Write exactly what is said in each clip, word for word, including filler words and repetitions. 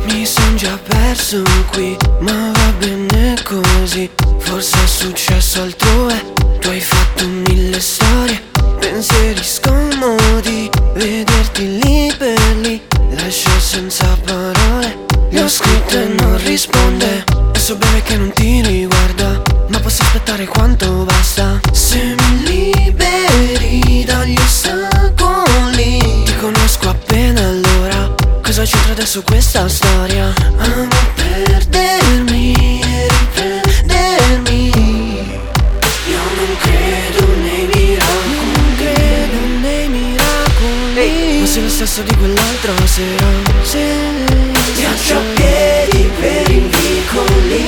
Mi son già perso qui, ma va bene così. Forse è successo altrove, tu hai fatto mille storie, pensieri scomodi. Vederti lì per lì lascia senza parole. Gli ho scritto e non risponde, e so bene che non ti riguarda, ma posso aspettare quanto basta. Se mi liberi dagli ostacoli, ti conosco appena allora, cosa c'entra adesso questa storia? Amo perdermi e riprendermi. Io non credo nei miracoli, non credo nei miracoli, Ehi. Ma sei lo stesso di quell'altra sera. Se viaggio a piedi per i vicoli,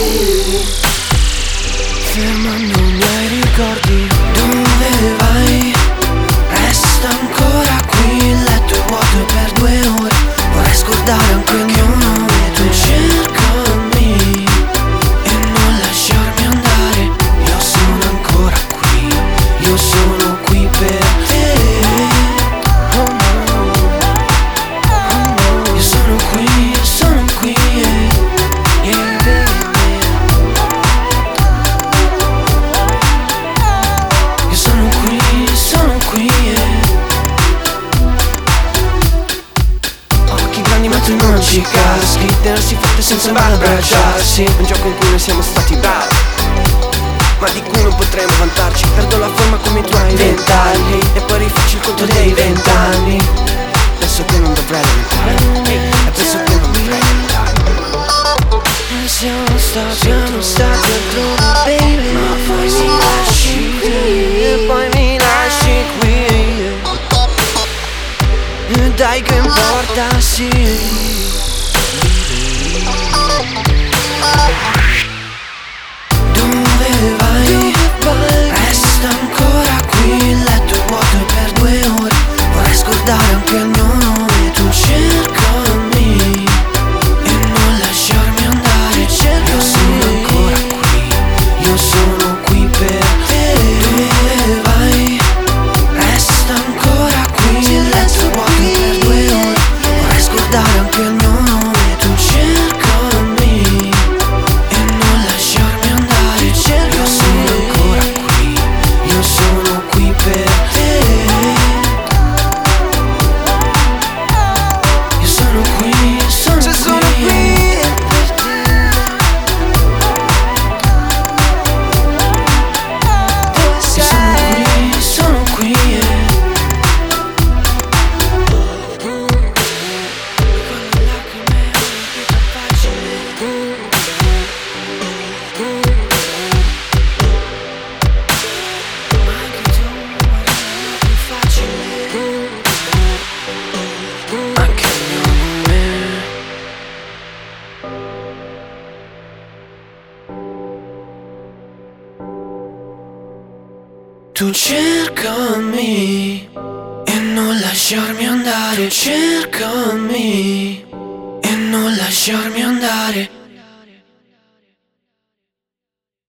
fermandomi ai ricordi. Dove vai? Resta ancora qui, il letto è vuoto per due ore. Vorrei scordare anche il mio nome. Tu cercami e non lasciarmi andare. Io sono ancora qui, io sono qui per te. Oh no, oh no. Io sono qui, io sono qui, yeah, yeah, yeah. Io sono qui, io sono qui, yeah. Occhi grandi ma tu non ci caschi, tenersi forte senza mai abbracciarsi. Un gioco in cui noi siamo stati bravi, ma di cui non potremo vantarci. Perdo la forma come i tuoi vent'anni e poi rifaccio il conto dei vent'anni. Penso che non dovrei lamentare, e penso che non dovrei lamentare. Siamo stati, siamo stati altrove, baby, ma poi mi lasci qui, e poi mi lasci qui. E dai che importa, sì. Dove vai? Resta ancora qui, il letto è vuoto per due ore. Vorrei scordare anche il mio nome. Tu cercami e non lasciarmi andare. Io sono ancora qui, io sono qui per te. Dove vai? Resta ancora qui, il letto è vuoto per due ore. Vorrei scordare anche il mio nome. Tu cercami e non lasciarmi andare. Io sono ancora qui, io sono qui per te. Io sono qui, io sono qui, sono qui per te. Io sono qui, io sono qui, yeah. Anche il mio nome. Tu cercami e non lasciarmi andare. Cercami e non lasciarmi andare.